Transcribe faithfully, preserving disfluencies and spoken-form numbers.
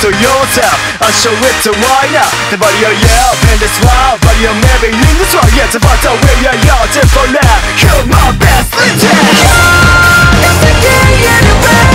to yourself. I'll show it to why now. The body of yell and the smile, body of maybe in this one. Yeah, it's about to win your yell, just for now. Kill my best, let's take. It's the game anyway.